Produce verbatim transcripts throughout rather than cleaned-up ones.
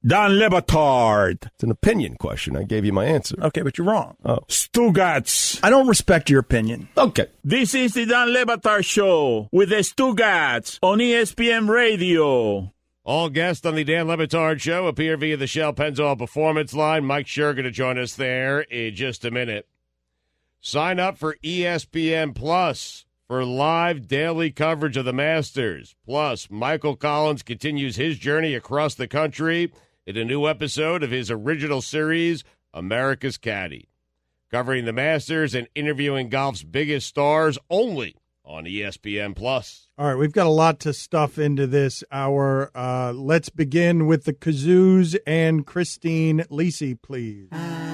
Don Le Batard. It's an opinion question. I gave you my answer. Okay, but you're wrong. Oh. Stugats. I don't respect your opinion. Okay. This is the Don Le Batard Show with the Stugats on E S P N Radio. All guests on the Dan Le Batard Show appear via the Shell Pennzoil Performance Line. Mike Scherr going to join us there in just a minute. Sign up for E S P N Plus for live daily coverage of the Masters. Plus, Michael Collins continues his journey across the country in a new episode of his original series, America's Caddy, covering the Masters and interviewing golf's biggest stars only on E S P N Plus. All right, we've got a lot to stuff into this hour. Uh, let's begin with the Kazoos and Christine Lisi, please.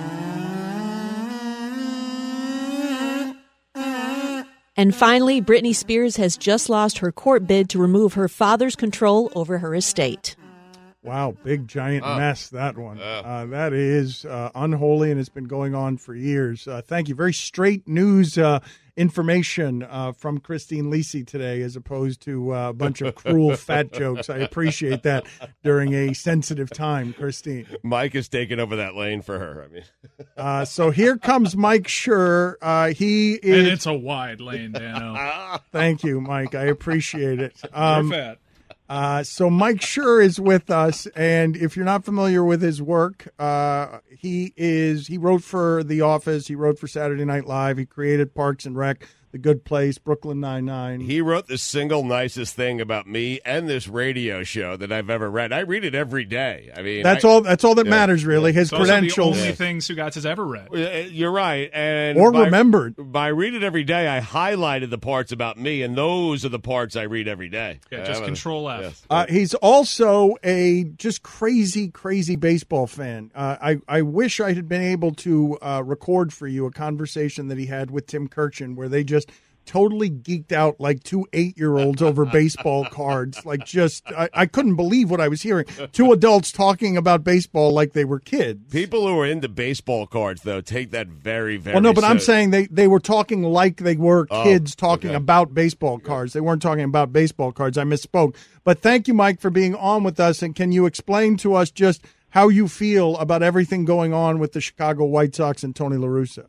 And finally, Britney Spears has just lost her court bid to remove her father's control over her estate. Wow, big giant Oh. mess, that one. Oh. Uh, that is uh, unholy, and it's been going on for years. Uh, thank you. Very straight news uh, information uh, from Christine Lisi today, as opposed to uh, a bunch of cruel fat jokes. I appreciate that during a sensitive time, Christine. Mike is taking over that lane for her. I mean, Uh, so here comes Mike Scherr. Uh, he is. And it's a wide lane, Dano. Thank you, Mike. I appreciate it. You're Um, fat. Uh, so Mike Scherr is with us, and if you're not familiar with his work, uh, he is he wrote for The Office, he wrote for Saturday Night Live, he created Parks and Rec, The Good Place, Brooklyn Nine-Nine. he wrote the single nicest thing about me and this radio show that I've ever read. I read it every day. I mean, That's I, all. That's all that yeah, matters, really. yeah. His It's also credentials, the only thing Sugats has ever read. Uh, You're right, and or by, remembered. by read it every day, I highlighted the parts about me, and those are the parts I read every day. Yeah, just Uh, Control F. yes. Uh, he's also a just crazy, crazy baseball fan. Uh, I, I wish I had been able to uh, record for you a conversation that he had with Tim Kirchin where they just totally geeked out like two eight-year-olds over baseball cards. Like just, I, I couldn't believe what I was hearing. Two adults talking about baseball like they were kids. People who are into baseball cards, though, take that very, very Well, no, but I'm seriously. saying they, they were talking like they were Oh, kids talking okay. about baseball cards. They weren't talking about baseball cards. I misspoke. But thank you, Mike, for being on with us. And can you explain to us just how you feel about everything going on with the Chicago White Sox and Tony La Russa?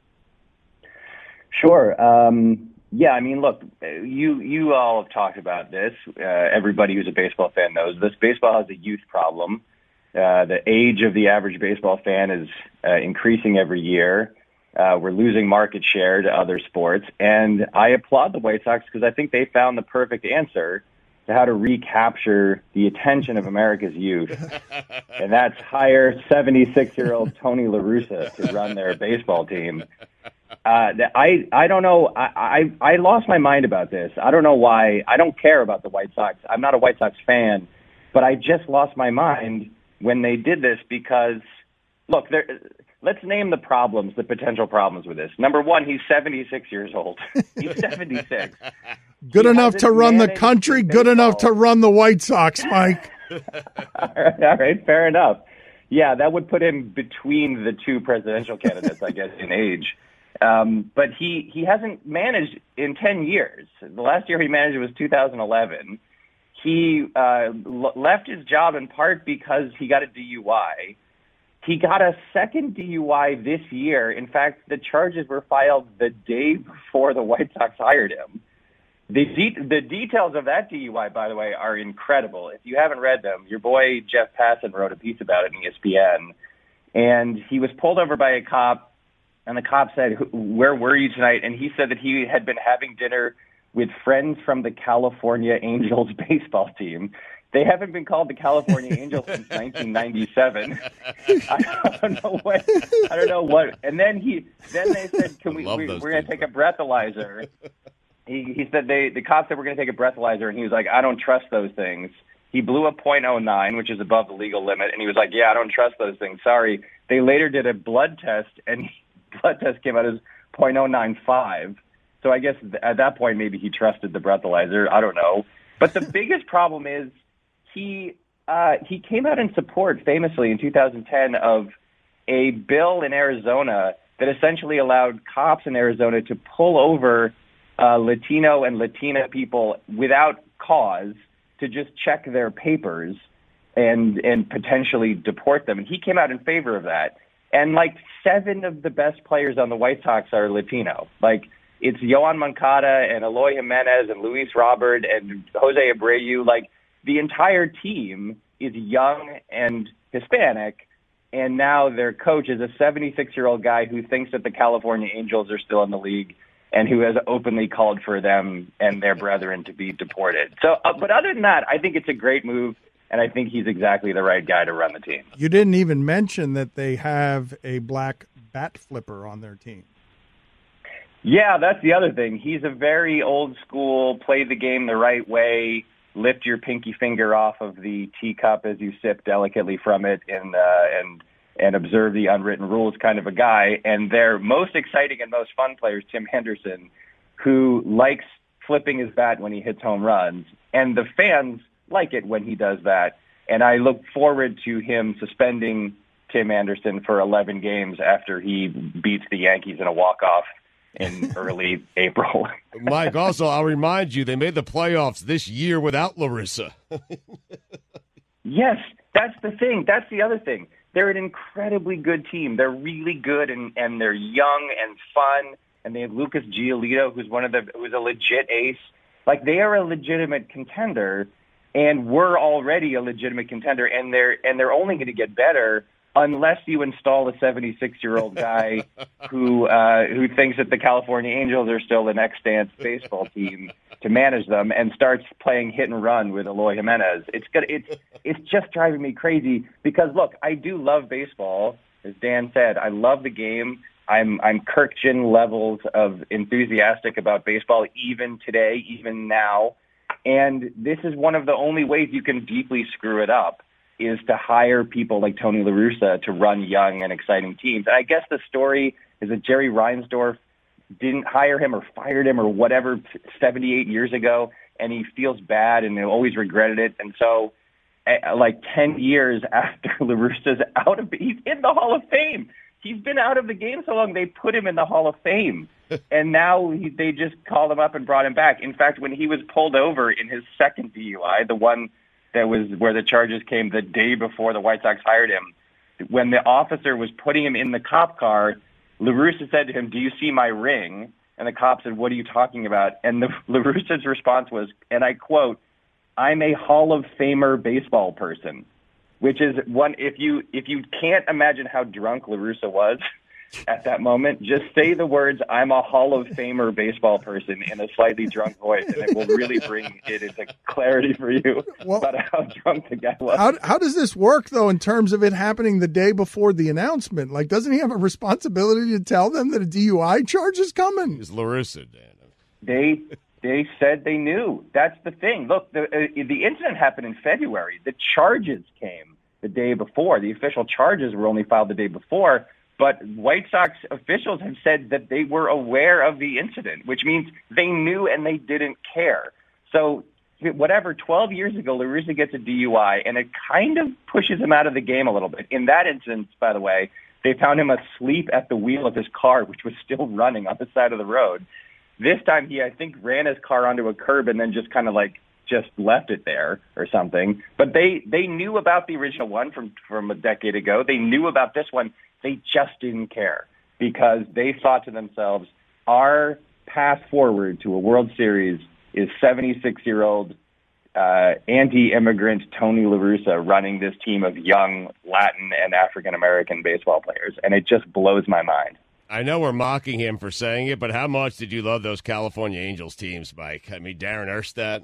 Sure. Um, yeah, I mean, look, you you all have talked about this. Uh, everybody who's a baseball fan knows this. Baseball has a youth problem. Uh, the age of the average baseball fan is uh, increasing every year. Uh, we're losing market share to other sports. And I applaud the White Sox because I think they found the perfect answer to how to recapture the attention of America's youth. And that's hire seventy-six-year-old Tony La Russa to run their baseball team. Uh, I I don't know. I, I I lost my mind about this. I don't know why. I don't care about the White Sox. I'm not a White Sox fan, but I just lost my mind when they did this because, look, there. Let's name the problems, the potential problems with this. Number one, he's seventy-six years old. He's seventy-six. Good He enough to hasn't run the managed country, baseball. good enough to run the White Sox, Mike. all, right, all right, fair enough. Yeah, that would put him between the two presidential candidates, I guess, in age. Um, but he, he hasn't managed in ten years. The last year he managed was two thousand eleven. He uh, l- left his job in part because he got a D U I. He got a second D U I this year. In fact, the charges were filed the day before the White Sox hired him. The, de- the details of that D U I, by the way, are incredible. If you haven't read them, your boy Jeff Passan wrote a piece about it in E S P N. And he was pulled over by a cop, and the cop said, "Where were you tonight?" And he said that he had been having dinner with friends from the California Angels baseball team. They haven't been called the California Angels since nineteen ninety-seven. I don't know what. I don't know what. And then he, then they said, "Can we? love we those we're going to things, take a breathalyzer." He, he said they, the cops said we're going to take a breathalyzer, and he was like, "I don't trust those things." He blew a point oh nine, which is above the legal limit, and he was like, "Yeah, I don't trust those things. Sorry." They later did a blood test, and the blood test came out as point oh nine five. So I guess at that point maybe he trusted the breathalyzer. I don't know. But the biggest problem is. He uh, he came out in support, famously, in two thousand ten of a bill in Arizona that essentially allowed cops in Arizona to pull over uh, Latino and Latina people without cause to just check their papers. and and potentially deport them. And he came out in favor of that. And like seven of the best players on the White Sox are Latino. Like it's Yohan Moncada and Eloy Jimenez and Luis Robert and Jose Abreu. Like the entire team is young and Hispanic. And now their coach is a seventy-six-year-old guy who thinks that the California Angels are still in the league and who has openly called for them and their brethren to be deported. So, uh, but other than that, I think it's a great move. And I think he's exactly the right guy to run the team. You didn't even mention that they have a black bat flipper on their team. Yeah, that's the other thing. He's a very old school, play the game the right way, lift your pinky finger off of the teacup as you sip delicately from it and, uh, and, and observe the unwritten rules kind of a guy. And their most exciting and most fun player is Tim Henderson, who likes flipping his bat when he hits home runs. And the fans like it when he does that. And I look forward to him suspending Tim Anderson for eleven games after he beats the Yankees in a walk-off in early April. Mike, also, I'll remind you, they made the playoffs this year without Larissa. Yes, that's the thing. That's the other thing. They're an incredibly good team. They're really good, and, and they're young and fun, and they have Lucas Giolito, who's one of the who's a legit ace. Like, they are a legitimate contender, and we're already a legitimate contender, and they're and they're only going to get better unless you install a seventy-six-year-old guy who uh, who thinks that the California Angels are still the next dance baseball team to manage them, and starts playing hit and run with Eloy Jimenez. It's gonna, it's it's just driving me crazy because look, I do love baseball, as Dan said. I love the game. I'm I'm Kirkjian levels of enthusiastic about baseball, even today, even now. And this is one of the only ways you can deeply screw it up, is to hire people like Tony La Russa to run young and exciting teams. And I guess the story is that Jerry Reinsdorf didn't hire him or fired him or whatever seventy-eight years ago, and he feels bad and always regretted it. And so like ten years after La Russa's out of, he's in the Hall of Fame. He's been out of the game so long, they put him in the Hall of Fame. And now he, they just called him up and brought him back. In fact, when he was pulled over in his second D U I, the one that was where the charges came the day before the White Sox hired him, when the officer was putting him in the cop car, La Russa said to him, "Do you see my ring?" And the cop said, "What are you talking about?" And the, La Russa's response was, and I quote, "I'm a Hall of Famer baseball person," which is one, if you if you can't imagine how drunk La Russa was at that moment, just say the words, "I'm a Hall of Famer baseball person," in a slightly drunk voice, and it will really bring it into clarity for you well, about how drunk the guy was. How, how does this work, though, in terms of it happening the day before the announcement? Like, doesn't he have a responsibility to tell them that a D U I charge is coming? He's La Russa, Dan. They, they said they knew. That's the thing. Look, the, uh, the incident happened in February. The charges came the day before. The official charges were only filed the day before. But White Sox officials have said that they were aware of the incident, which means they knew and they didn't care. So whatever, twelve years ago, La Russa gets a D U I, and it kind of pushes him out of the game a little bit. In that instance, by the way, they found him asleep at the wheel of his car, which was still running on the side of the road. This time he, I think, ran his car onto a curb and then just kind of like just left it there or something. But they, they knew about the original one from, from a decade ago. They knew about this one. They just didn't care because they thought to themselves, our path forward to a World Series is seventy-six-year-old uh, anti-immigrant Tony La Russa running this team of young Latin and African-American baseball players, and it just blows my mind. I know we're mocking him for saying it, but how much did you love those California Angels teams, Mike? I mean, Darren Erstad.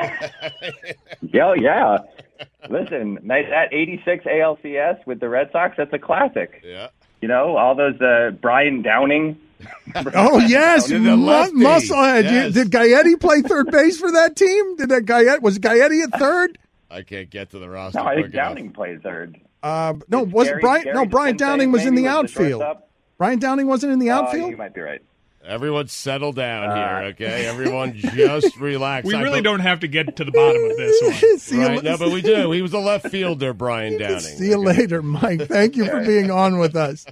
Yeah, yeah. Listen, that eighty-six A L C S with the Red Sox, that's a classic. Yeah. You know, all those uh, Brian Downing. Oh, yes. Mu- Musclehead. Yes. Did Gaetti play third base for that team? Did that Gaetti, was Gaetti at third? I can't get to the roster. No, I think quick enough. Downing played third. Uh, no, was Gary, Brian? Gary No, Brian Downing was in the outfield. The Brian Downing wasn't in the Oh, outfield? you might be right. Everyone settle down Uh, here, okay? Everyone just relax. We I really be- don't have to get to the bottom of this one. See you, Right? No, but we do. He was a left fielder, Brian Downing. see you okay? later, Mike. Thank you for being on with us.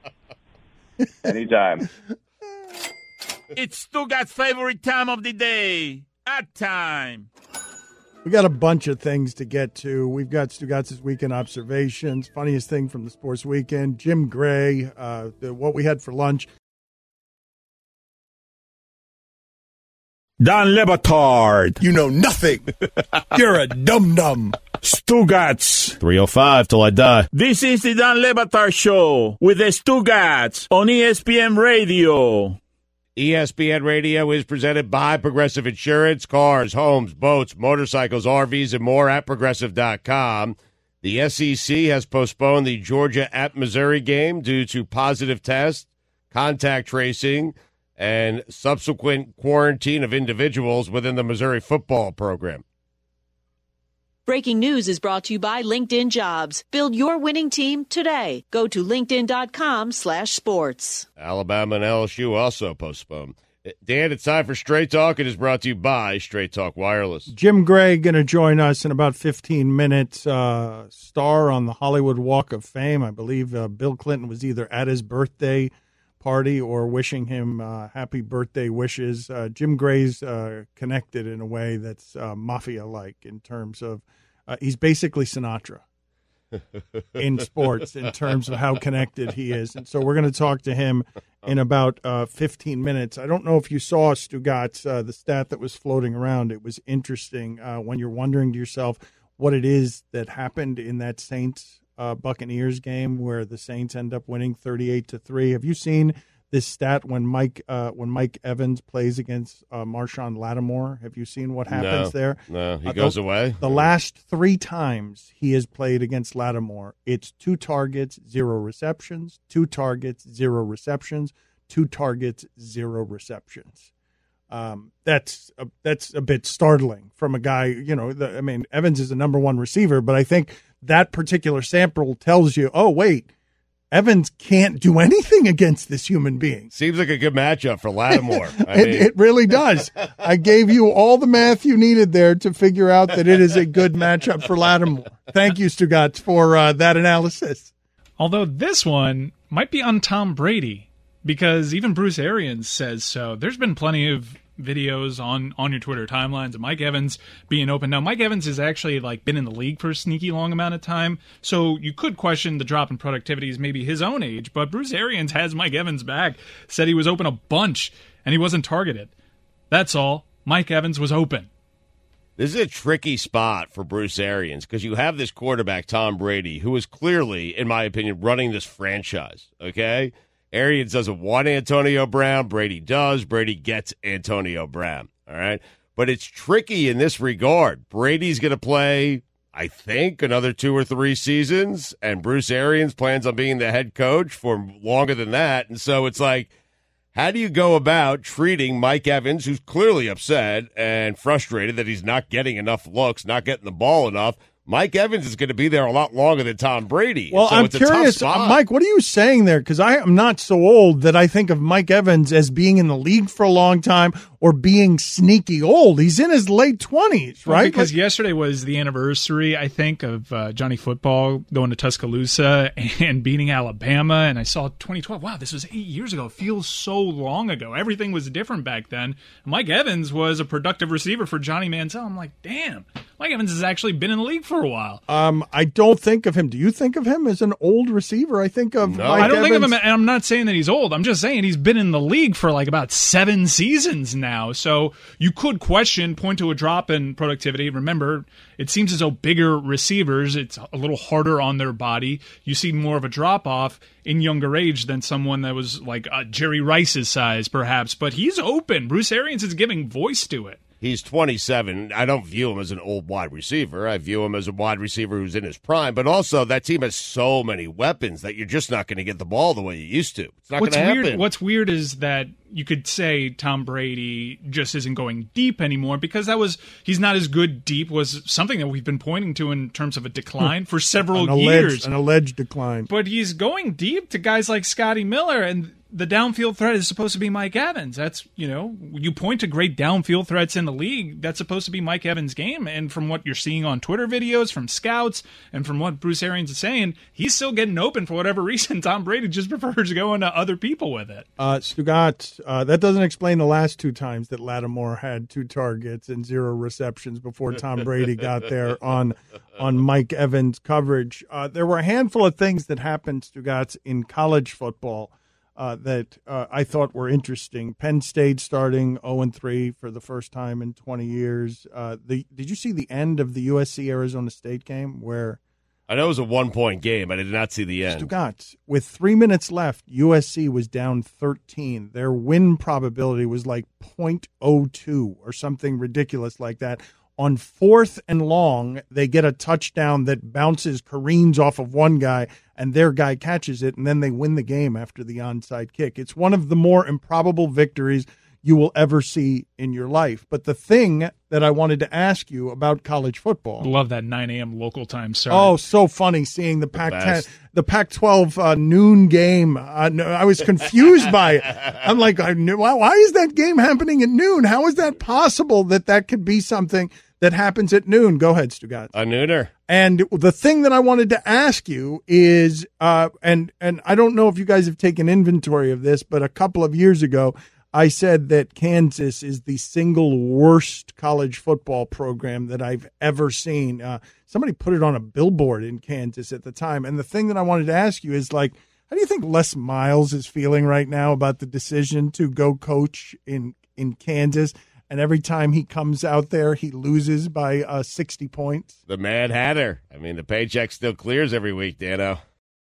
Anytime. It's Stugat's favorite time of the day. At time. We got a bunch of things to get to. We've got Stugatz's weekend observations, funniest thing from the sports weekend, Jim Gray, uh, the, what we had for lunch. Dan Le Batard. You know nothing. You're a dum-dum. Stugatz. three oh five till I die. This is the Dan Le Batard Show with the Stugatz on E S P N Radio. E S P N Radio is presented by Progressive Insurance. Cars, homes, boats, motorcycles, R Vs, and more at Progressive dot com. The S E C has postponed the Georgia at Missouri game due to positive tests, contact tracing, and subsequent quarantine of individuals within the Missouri football program. Breaking news is brought to you by LinkedIn Jobs. Build your winning team today. Go to linkedin.com slash sports. Alabama and L S U also postponed. Dan, it's time for Straight Talk. It is brought to you by Straight Talk Wireless. Jim Gray going to join us in about fifteen minutes. Uh, star on the Hollywood Walk of Fame. I believe uh, Bill Clinton was either at his birthday party or wishing him uh, happy birthday wishes. Uh, Jim Gray's uh, connected in a way that's uh, mafia-like in terms of uh, he's basically Sinatra in sports in terms of how connected he is. And so we're going to talk to him in about uh, fifteen minutes. I don't know if you saw, Stugatz, uh, the stat that was floating around. It was interesting uh, when you're wondering to yourself what it is that happened in that Saints Uh, Buccaneers game where the Saints end up winning thirty-eight to three. Have you seen this stat when Mike uh, when Mike Evans plays against uh, Marshawn Lattimore? Have you seen what happens no, there? No, he uh, goes the, away. The last three times he has played against Lattimore, it's two targets, zero receptions, two targets, zero receptions, two targets, zero receptions. Um, that's a, that's a bit startling from a guy, you know, the, I mean, Evans is the number one receiver, but I think that particular sample tells you, oh, wait, Evans can't do anything against this human being. Seems like a good matchup for Lattimore. I it, mean. it really does. I gave you all the math you needed there to figure out that it is a good matchup for Lattimore. Thank you, Stugatz, for uh, that analysis. Although this one might be on Tom Brady, because even Bruce Arians says so. There's been plenty of videos on, on your Twitter timelines of Mike Evans being open. Now, Mike Evans has actually like been in the league for a sneaky long amount of time, so you could question the drop in productivity is maybe his own age, but Bruce Arians has Mike Evans back, said he was open a bunch, and he wasn't targeted. That's all. Mike Evans was open. This is a tricky spot for Bruce Arians because you have this quarterback, Tom Brady, who is clearly, in my opinion, running this franchise, okay? Arians doesn't want Antonio Brown. Brady does. Brady gets Antonio Brown. All right. But it's tricky in this regard. Brady's going to play, I think, another two or three seasons, and Bruce Arians plans on being the head coach for longer than that. And so it's like, how do you go about treating Mike Evans, who's clearly upset and frustrated that he's not getting enough looks, not getting the ball enough? Mike Evans is going to be there a lot longer than Tom Brady. Well, so I'm it's curious, a tough spot. Mike, what are you saying there? Because I am not so old that I think of Mike Evans as being in the league for a long time or being sneaky old. He's in his late twenties, right? Well, because like, yesterday was the anniversary, I think, of uh, Johnny Football going to Tuscaloosa and beating Alabama, and I saw twenty twelve. Wow, this was eight years ago. It feels so long ago. Everything was different back then. Mike Evans was a productive receiver for Johnny Manziel. I'm like, damn, Mike Evans has actually been in the league for a while. Um, I don't think of him. Do you think of him as an old receiver? I think of no. Mike I don't Evans. think of him, and I'm not saying that he's old. I'm just saying he's been in the league for like about seven seasons now. So you could question, point to a drop in productivity. Remember, it seems as though bigger receivers, it's a little harder on their body. You see more of a drop-off in younger age than someone that was like uh, Jerry Rice's size, perhaps. But he's open. Bruce Arians is giving voice to it. He's twenty-seven. I don't view him as an old wide receiver. I view him as a wide receiver who's in his prime. But also, that team has so many weapons that you're just not going to get the ball the way you used to. It's not going What's to happen. weird, what's weird is that you could say Tom Brady just isn't going deep anymore because that was he's not as good deep was something that we've been pointing to in terms of a decline for several an alleged, years. An alleged decline. But he's going deep to guys like Scotty Miller, and the downfield threat is supposed to be Mike Evans. That's, you know, you point to great downfield threats in the league. That's supposed to be Mike Evans' game. And from what you're seeing on Twitter videos, from scouts, and from what Bruce Arians is saying, he's still getting open for whatever reason. Tom Brady just prefers going to other people with it. Uh, Stugat, uh, that doesn't explain the last two times that Lattimore had two targets and zero receptions before Tom Brady got there on on Mike Evans' coverage. Uh, there were a handful of things that happened, Stugat, in college football uh, that uh, I thought were interesting. Penn State starting oh and three for the first time in twenty years. Uh, the, did you see the end of the U S C-Arizona State game where I know it was a one-point game. I did not see the end. Stugat, with three minutes left, U S C was down thirteen. Their win probability was like point oh two or something ridiculous like that. On fourth and long, they get a touchdown that bounces, careens off of one guy, and their guy catches it, and then they win the game after the onside kick. It's one of the more improbable victories you will ever see in your life. But the thing that I wanted to ask you about college football. Love that nine a.m. local time start. Oh, so funny seeing the Pac ten, the Pac twelve uh, noon game. Uh, no, I was confused by it. I'm like, I knew, why, why is that game happening at noon? How is that possible that that could be something that happens at noon? Go ahead, Stugat. A nooner. And the thing that I wanted to ask you is, uh, and and I don't know if you guys have taken inventory of this, but a couple of years ago, I said that Kansas is the single worst college football program that I've ever seen. Uh, somebody put it on a billboard in Kansas at the time. And the thing that I wanted to ask you is, like, how do you think Les Miles is feeling right now about the decision to go coach in, in Kansas? And every time he comes out there, he loses by uh, sixty points. The Mad Hatter. I mean, the paycheck still clears every week, Dano.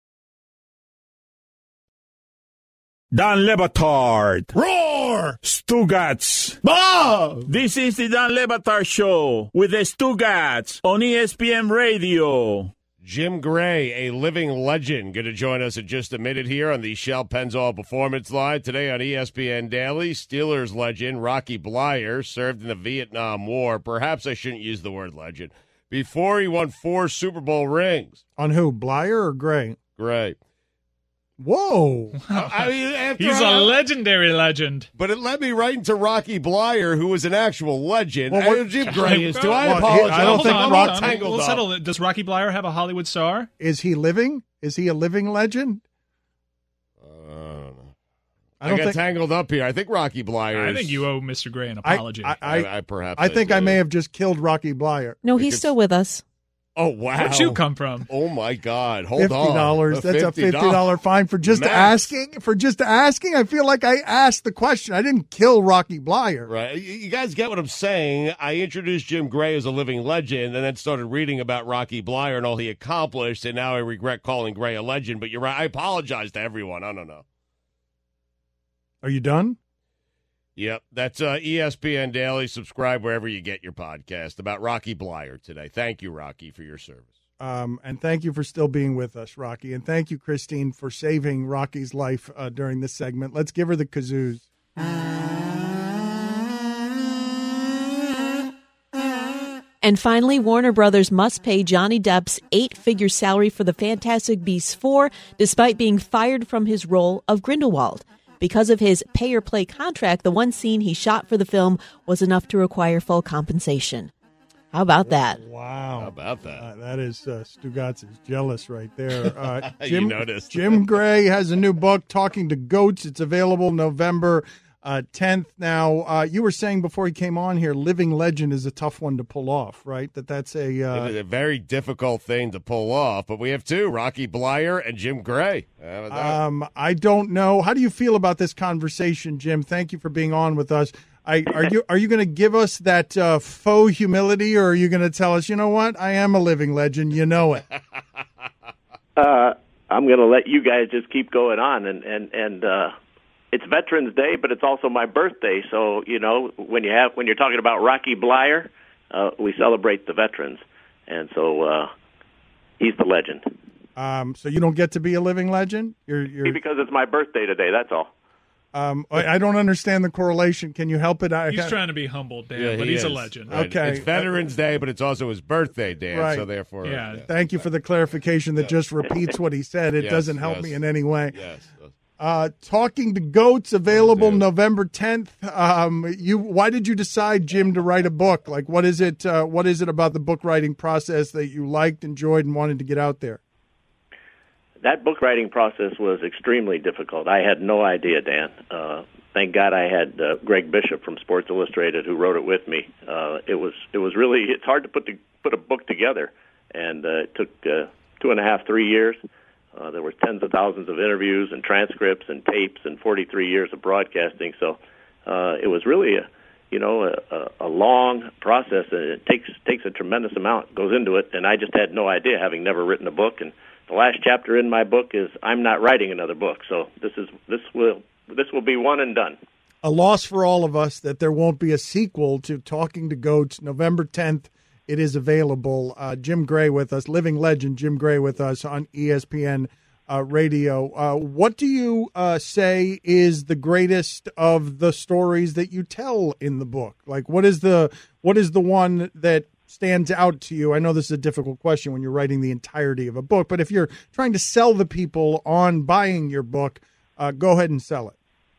Dan Le Batard. Roar! Stugats. Bob! This is the Dan Le Batard Show with the Stugats on E S P N Radio. Jim Gray, a living legend, going to join us in just a minute here on the Shell Pennzoil Performance Line. Today on E S P N Daily, Steelers legend Rocky Bleier served in the Vietnam War. Perhaps I shouldn't use the word legend. Before he won four Super Bowl rings. On who, Bleier or Gray? Gray. Whoa. I mean, after He's I, a legendary legend. But it led me right into Rocky Bleier, who was an actual legend. Well, what- I, Jim Gray is too. I Well, apologize. I don't Hold think on, Rock hold on. tangled We'll up. settle it. Does Rocky Bleier have a Hollywood star? Is he living? Is he a living legend? Uh, I I, don't got think. tangled up here. I think Rocky Bleier I is, think you owe Mister Gray an I, apology. I, I, I, I perhaps I think I do. may have just killed Rocky Bleier. No, he's Because- still with us. Oh, wow. Where'd you come from? Oh, my God. Hold Fifty on. dollars. That's a fifty dollar fine for just Max. asking. For just asking, I feel like I asked the question. I didn't kill Rocky Bleier. Right. You you guys get what I'm saying. I introduced Jim Gray as a living legend and then started reading about Rocky Bleier and all he accomplished, and now I regret calling Gray a legend. But you're right. I apologize to everyone. I don't know. Are you done? Yep. That's uh, E S P N Daily. Subscribe wherever you get your podcast about Rocky Bleier today. Thank you, Rocky, for your service. Um, and thank you for still being with us, Rocky. And thank you, Christine, for saving Rocky's life uh, during this segment. Let's give her the kazoos. And finally, Warner Brothers must pay Johnny Depp's eight-figure salary for the Fantastic Beasts four, despite being fired from his role of Grindelwald. Because of his pay-or-play contract, the one scene he shot for the film was enough to require full compensation. How about that? Wow. How about that? Uh, that is, uh, Stugatz is jealous right there. Uh, You Jim, noticed. Jim Gray has a new book, Talking to Goats. It's available November uh, tenth. Now, uh, you were saying before he came on here, living legend is a tough one to pull off, right? That that's a... Uh, It is a very difficult thing to pull off, but we have two, Rocky Bleier and Jim Gray. How about that? Um, I don't know. How do you feel about this conversation, Jim? Thank you for being on with us. I, are you are you going to give us that uh, faux humility, or are you going to tell us, you know what, I am a living legend, you know it? Uh, I'm going to let you guys just keep going on, and and and uh, it's Veterans Day, but it's also my birthday. So you know, when you have when you're talking about Rocky Bleier, uh, we celebrate the veterans, and so uh, he's the legend. Um, so you don't get to be a living legend? You're, you're Because it's my birthday today. That's all. Um, I, I don't understand the correlation. Can you help it? I, He's trying to be humble, Dan, Yeah, but he he's a is. legend. Right. Okay. It's Veterans Day, but it's also his birthday, Dan. Right. So therefore, Yeah. Thank you for the clarification that just repeats what he said. It Yes, doesn't help yes. me in any way. Yes. Uh, Talking to Goats, available November tenth. Um, you, why did you decide, Jim, to write a book? Like, what is it? Uh, what is it about the book writing process that you liked, enjoyed, and wanted to get out there? That book writing process was extremely difficult. I had no idea, Dan. Uh, thank God I had uh, Greg Bishop from Sports Illustrated who wrote it with me. Uh, it was it was really it's hard to put the, put a book together, and uh, it took uh, two and a half, three years. Uh, there were tens of thousands of interviews and transcripts and tapes and forty-three years of broadcasting. So uh, it was really a, you know, a, a long process, and it takes takes a tremendous amount goes into it. And I just had no idea, having never written a book. And the last chapter in my book is I'm not writing another book. So this is this will this will be one and done. A loss for all of us that there won't be a sequel to Talking to Goats. November tenth. It is available. Uh, Jim Gray with us, living legend Jim Gray with us on E S P N uh, Radio. Uh, what do you uh, say is the greatest of the stories that you tell in the book? Like, what is the what is the one that stands out to you? I know this is a difficult question when you're writing the entirety of a book, but if you're trying to sell the people on buying your book, uh, go ahead and sell it.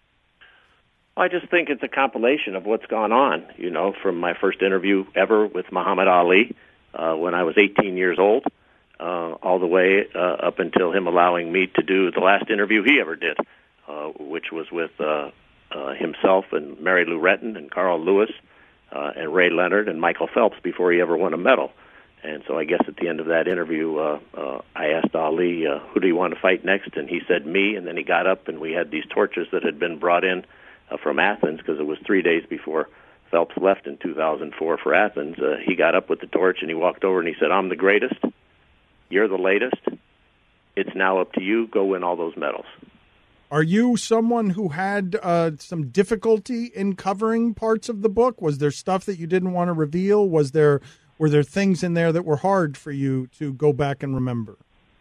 I just think it's a compilation of what's gone on, you know, from my first interview ever with Muhammad Ali uh, when I was eighteen years old, uh, all the way uh, up until him allowing me to do the last interview he ever did, uh, which was with uh, uh, himself and Mary Lou Retton and Carl Lewis uh, and Ray Leonard and Michael Phelps before he ever won a medal. And so I guess at the end of that interview, uh, uh, I asked Ali, uh, who do you want to fight next? And he said me, and then he got up and we had these torches that had been brought in Uh, from Athens, because it was three days before Phelps left in two thousand four for Athens. Uh, he got up with the torch and he walked over and he said, I'm the greatest. You're the latest. It's now up to you. Go win all those medals. Are you someone who had uh, some difficulty in covering parts of the book? Was there stuff that you didn't want to reveal? Was there were there things in there that were hard for you to go back and remember?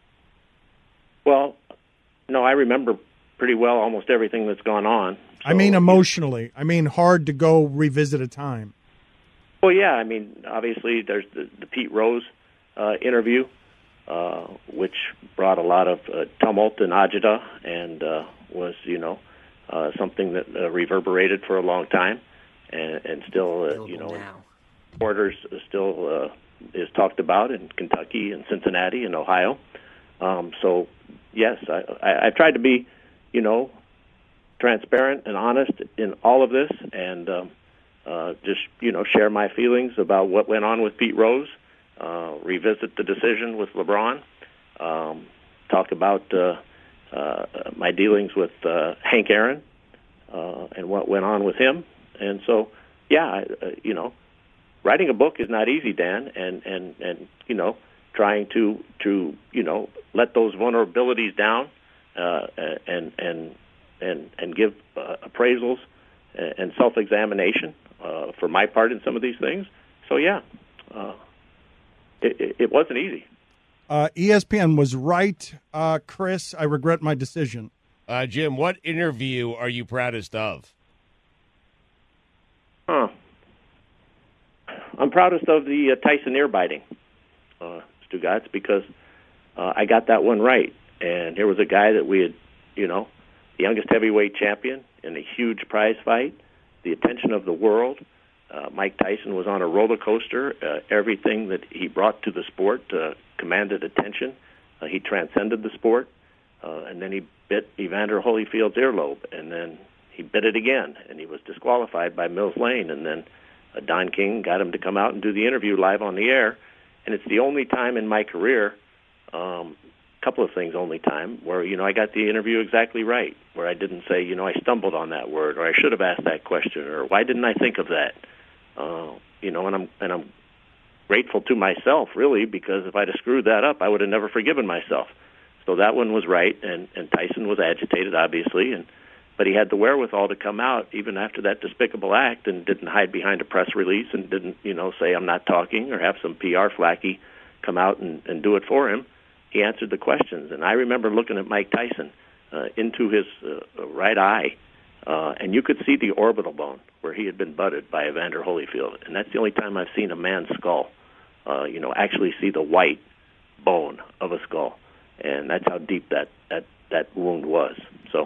Well, no, I remember pretty well almost everything that's gone on. So, I mean emotionally. I mean hard to go revisit a time. Well, yeah. I mean, obviously there's the, the Pete Rose uh, interview, uh, which brought a lot of uh, tumult and agita and uh, was, you know, uh, something that uh, reverberated for a long time and, and still, uh, you know, reporters still uh, is talked about in Kentucky and Cincinnati and Ohio. Um, so, yes, I, I, I've tried to be, you know, transparent and honest in all of this, and um, uh, just, you know, share my feelings about what went on with Pete Rose, uh, revisit the decision with LeBron, um, talk about uh, uh, my dealings with uh, Hank Aaron uh, and what went on with him. And so, yeah, I, uh, you know, writing a book is not easy, Dan, and, and, and you know, trying to, to, you know, let those vulnerabilities down uh, and, and, and and give uh, appraisals and self-examination uh, for my part in some of these things. So, yeah, uh, it, it wasn't easy. Uh, E S P N was right, uh, Chris. I regret my decision. Uh, Jim, what interview are you proudest of? Huh. I'm proudest of the uh, Tyson ear biting, uh, Stugotz, because uh, I got that one right. And here was a guy that we had, you know, the youngest heavyweight champion in a huge prize fight, the attention of the world. Uh, Mike Tyson was on a roller coaster. Uh, everything that he brought to the sport uh, commanded attention. Uh, he transcended the sport. Uh, and then he bit Evander Holyfield's earlobe, and then he bit it again, and he was disqualified by Mills Lane. And then uh, Don King got him to come out and do the interview live on the air. And it's the only time in my career, um, couple of things only time, where, you know, I got the interview exactly right, where I didn't say, you know, I stumbled on that word, or I should have asked that question, or why didn't I think of that? Uh, you know, and I'm and I'm grateful to myself, really, because if I'd have screwed that up, I would have never forgiven myself. So that one was right, and, and Tyson was agitated, obviously, and but he had the wherewithal to come out even after that despicable act and didn't hide behind a press release and didn't, you know, say I'm not talking or have some P R flacky come out and, and do it for him. He answered the questions, and I remember looking at Mike Tyson uh, into his uh, right eye, uh, and you could see the orbital bone where he had been butted by Evander Holyfield, and that's the only time I've seen a man's skull, uh, you know, actually see the white bone of a skull, and that's how deep that, that, that wound was. So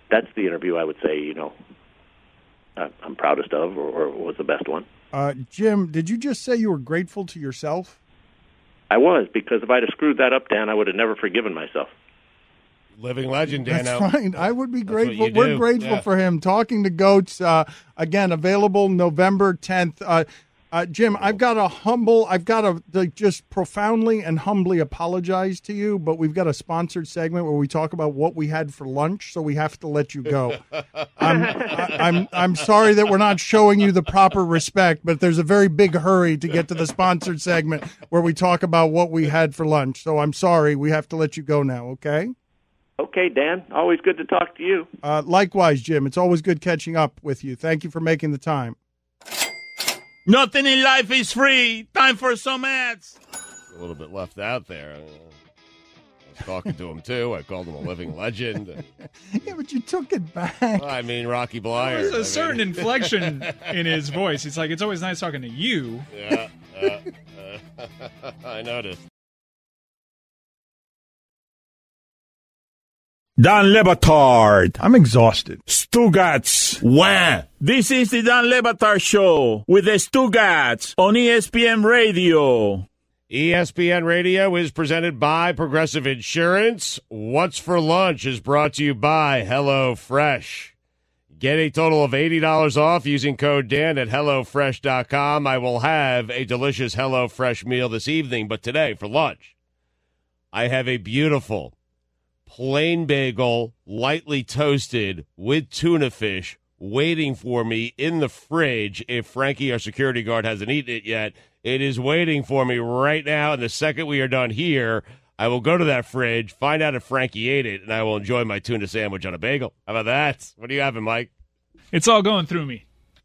that's the interview I would say, you know, uh, I'm proudest of, or, or was the best one. Uh, Jim, did you just say you were grateful to yourself? I was, because if I'd have screwed that up, Dan, I would have never forgiven myself. Living legend, Dan. That's right. I would be That's what grateful. you We're do. grateful Yeah. for him. Talking to Goats, uh, again, available November tenth. Uh, uh, Jim, I've got to humble, I've got to like, just profoundly and humbly apologize to you, but we've got a sponsored segment where we talk about what we had for lunch, so we have to let you go. I'm, I, I'm, I'm sorry that we're not showing you the proper respect, but there's a very big hurry to get to the sponsored segment where we talk about what we had for lunch. So I'm sorry, we have to let you go now, okay? Okay, Dan, always good to talk to you. Uh, likewise, Jim. It's always good catching up with you. Thank you for making the time. Nothing in life is free. Time for some ads. A little bit left out there. I was talking to him, too. I called him a living legend. Yeah, but you took it back. I mean, Rocky Blyer. There's a I certain mean, inflection in his voice. It's like, it's always nice talking to you. Yeah, uh, uh, I noticed. Dan Le Batard. I'm exhausted. Stugats. Wah. This is the Dan Le Batard Show with the Stugats on E S P N Radio. E S P N Radio is presented by Progressive Insurance. What's for Lunch is brought to you by HelloFresh. Get a total of eighty dollars off using code Dan at hello fresh dot com. I will have a delicious HelloFresh meal this evening, but today for lunch, I have a beautiful plain bagel, lightly toasted with tuna fish, waiting for me in the fridge. If Frankie, our security guard, hasn't eaten it yet, it is waiting for me right now. And the second we are done here, I will go to that fridge, find out if Frankie ate it, and I will enjoy my tuna sandwich on a bagel. How about that? What are you having, Mike? It's all going through me.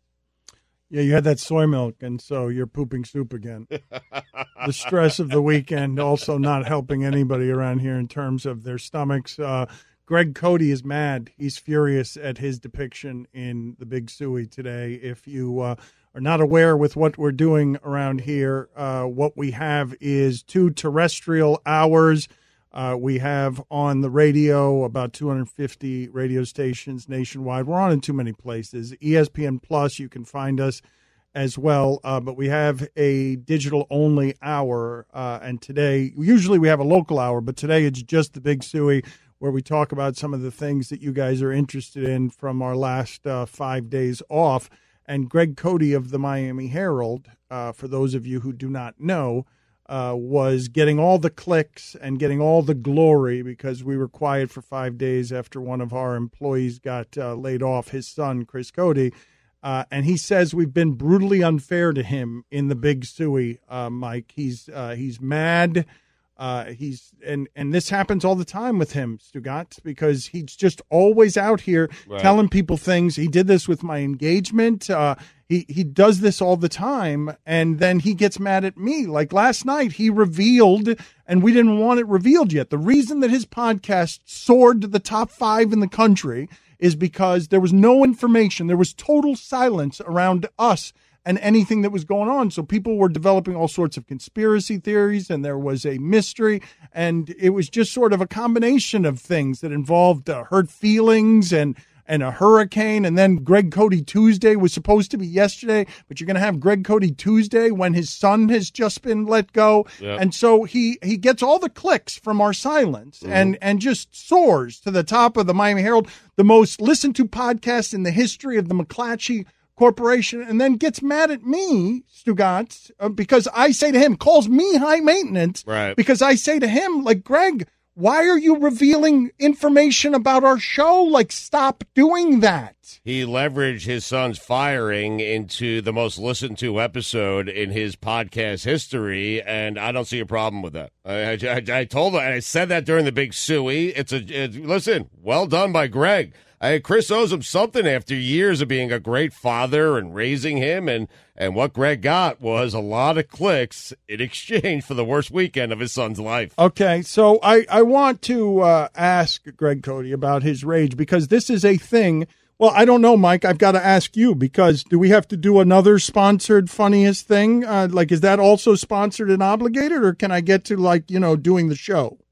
Yeah, you had that soy milk, and so you're pooping soup again. The stress of the weekend also not helping anybody around here in terms of their stomachs. Uh, Greg Cody is mad. He's furious at his depiction in The Big Suey today. If you uh, are not aware with what we're doing around here, uh, what we have is two terrestrial hours. Uh, we have on the radio about two hundred fifty radio stations nationwide. We're on in too many places. E S P N Plus, you can find us as well. Uh, but we have a digital-only hour. Uh, and today, usually we have a local hour, but today it's just The Big Suey, where we talk about some of the things that you guys are interested in from our last uh, five days off. And Greg Cody of the Miami Herald, uh, for those of you who do not know, Uh, was getting all the clicks and getting all the glory because we were quiet for five days after one of our employees got uh, laid off, his son, Chris Cody. Uh, and he says we've been brutally unfair to him in the Big Suey, uh, Mike. He's uh, he's mad. Uh, he's and, and this happens all the time with him, Stugatz, because he's just always out here Right. telling people things. He did this with my engagement. Uh, he he does this all the time, and then he gets mad at me. Like last night, he revealed, and we didn't want it revealed yet. The reason that his podcast soared to the top five in the country is because there was no information. There was total silence around us and anything that was going on. So people were developing all sorts of conspiracy theories, and there was a mystery, and it was just sort of a combination of things that involved uh, hurt feelings and and a hurricane. And then Greg Cody Tuesday was supposed to be yesterday, but you're going to have Greg Cody Tuesday when his son has just been let go. Yep. And so he, he gets all the clicks from our silence Mm-hmm. and, and just soars to the top of the Miami Herald, the most listened to podcast in the history of the McClatchy Corporation, and then gets mad at me, Stugatz, uh, because I say to him, calls me high maintenance, Right. because I say to him, like, Greg, why are you revealing information about our show? Like, stop doing that. He leveraged his son's firing into the most listened to episode in his podcast history, and I don't see a problem with that. I, I, I told him, and I said that during the Big Suey. It's a it, listen, well done by Greg. I, Chris owes him something after years of being a great father and raising him, and and what Greg got was a lot of clicks in exchange for the worst weekend of his son's life. Okay, so I, I want to uh, ask Greg Cody about his rage, because this is a thing. Well, I don't know, Mike. I've got to ask you, because do we have to do another sponsored funniest thing? Uh, like, is that also sponsored and obligated, or can I get to, like, you know, doing the show?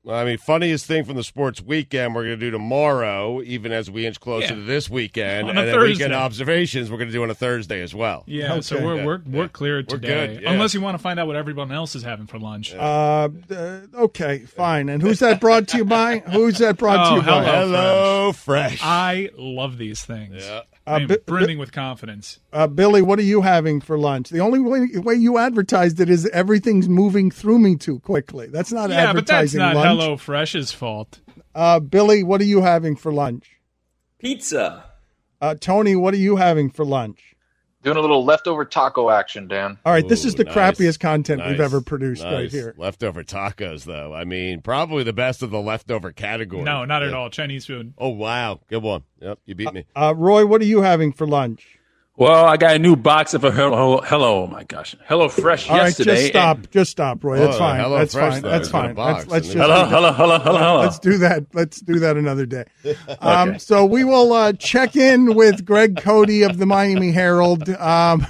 I mean, funniest thing from the sports weekend we're going to do tomorrow, even as we inch closer Yeah. to this weekend. On a and then Thursday. weekend observations we're going to do on a Thursday as well. Yeah, Okay. so we're we're we're Yeah. cleared We're today, good, yeah. unless you want to find out what everyone else is having for lunch. Uh, uh, okay, fine. And who's that brought to you by? Who's that brought to Oh, you by? hello. Hello, Fresh. I love these things. Yeah. I am Uh, Bi- brimming with confidence. Uh, Billy, what are you having for lunch? The only way, way you advertised it is everything's moving through me too quickly. That's not Yeah, but that's advertising not lunch. Hello Fresh's fault. Uh, Billy, what are you having for lunch? Pizza. Uh, Tony, what are you having for lunch? Doing a little leftover taco action, Dan. All right, this Ooh, is the nice. crappiest content Nice. we've ever produced Nice. right here. Leftover tacos, though. I mean, probably the best of the leftover category. No, not at Yeah. all. Chinese food. Oh, wow. Good one. Yep, you beat me. Uh, Roy, what are you having for lunch? Well, I got a new box of a hello, hello, oh my gosh, Hello Fresh All right, yesterday. just stop. and- Just stop, Roy. That's Oh, fine. Hello That's Fresh, fine. though, That's is in a fine. box, Let's, let's and just Hello, do hello, hello, hello, hello. Let's do that. Let's do that another day. Um, Okay. So we will uh, check in with Greg Cody of the Miami Herald, um,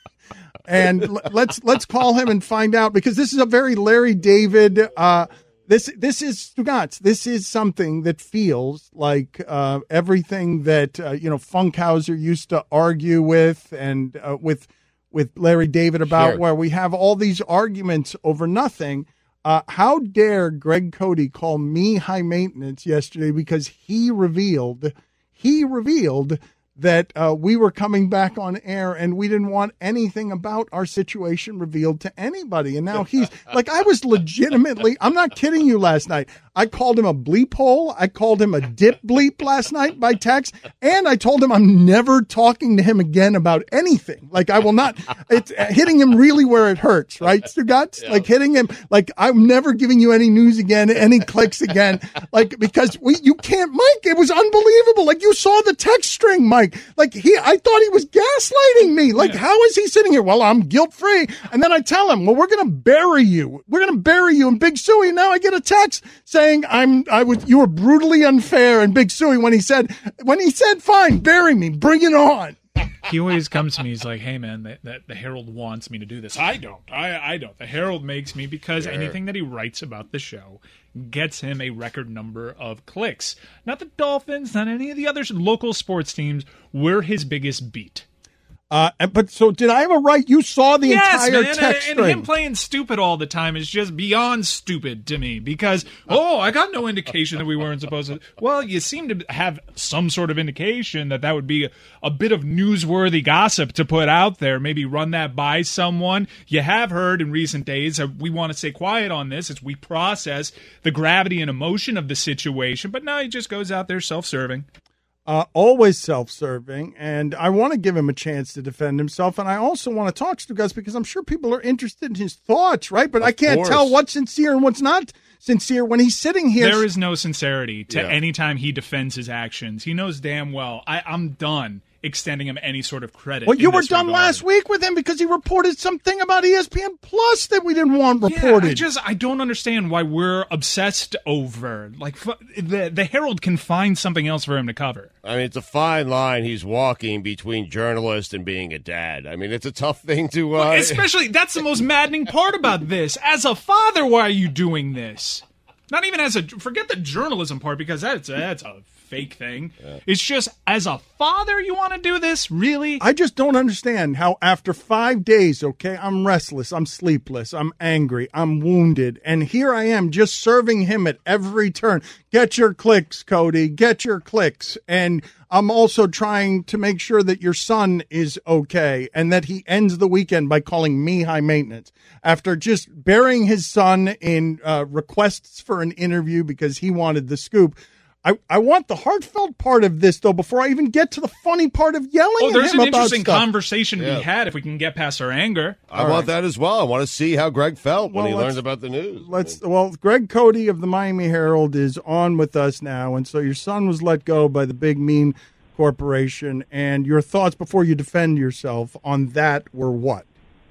and l- let's let's call him and find out, because this is a very Larry David. Uh, this this is Stugotz. This is something that feels like uh, everything that uh, you know Funkhauser used to argue with, and uh, with with Larry David about, Sure. where we have all these arguments over nothing. Uh, how dare Greg Cody call me high maintenance yesterday, because he revealed, he revealed that uh, we were coming back on air and we didn't want anything about our situation revealed to anybody. And now he's like, I was legitimately, I'm not kidding you, last night. I called him a bleep hole. I called him a dip bleep last night by text. And I told him I'm never talking to him again about anything. Like, I will not, it's hitting him really where it hurts, right, Stugotz? Like hitting him, like, I'm never giving you any news again, any clicks again. Like, because we, you can't, Mike, it was unbelievable. Like, you saw the text string, Mike. Like, he, I thought he was gaslighting me. Like, how is he sitting here? Well, I'm guilt free. And then I tell him, well, we're going to bury you. We're going to bury you in Big Suey. And now I get a text saying I'm, I was, you were brutally unfair in Big Suey when he said, when he said, fine, bury me, bring it on. He always comes to me. He's like, "Hey, man, that, that the Herald wants me to do this. I don't. I I don't. The Herald makes me, because Sure. anything that he writes about the show gets him a record number of clicks. Not the Dolphins, not any of the other local sports teams. We're his biggest beat." Uh, and- but so did I have a right? You saw the Yes, entire man, text and, and string. him playing stupid all the time is just beyond stupid to me, because, oh, I got no indication that we weren't supposed to. Well, you seem to have some sort of indication that that would be a, a bit of newsworthy gossip to put out there, maybe run that by someone. You have heard in recent days that we want to stay quiet on this as we process the gravity and emotion of the situation, but now he just goes out there self-serving. Uh, always self-serving, and I want to give him a chance to defend himself, and I also want to talk to Gus, because I'm sure people are interested in his thoughts, right? But Of I can't course. tell what's sincere and what's not sincere when he's sitting here. There is no sincerity to Yeah. any time he defends his actions. He knows damn well, I, I'm done extending him any sort of credit. Well, you in were this done regard. last week with him because he reported something about E S P N Plus that we didn't want Yeah, reported. I just I don't understand why we're obsessed over. Like, f- the the Herald can find something else for him to cover. I mean, it's a fine line he's walking between journalist and being a dad. I mean, it's a tough thing to. Uh, Especially, that's the most maddening part about this. As a father, why are you doing this? Not even as a forget the journalism part, because that's that's a fake thing. It's just as a father, you want to do this, really? I just don't understand how after five days, okay, I'm restless, I'm sleepless, I'm angry, I'm wounded, and here I am just serving him at every turn. Get your clicks, Cody, get your clicks. And I'm also trying to make sure that your son is okay, and that he ends the weekend by calling me high maintenance after just burying his son in uh, requests for an interview because he wanted the scoop. I, I want the heartfelt part of this, though, before I even get to the funny part of yelling Oh, at there's him an about interesting stuff. conversation to Yeah. be had if we can get past our anger. I want that as well. I want to see how Greg felt when Well, he let's- learned about the news. Let's well, Greg Cody of the Miami Herald is on with us now, and so your son was let go by the big mean corporation, and your thoughts before you defend yourself on that were what?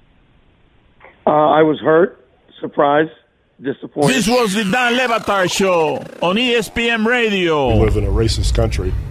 Uh, I was hurt, surprised, disappointed. This was the Dan Le Batard Show on E S P N Radio. We live in a racist country,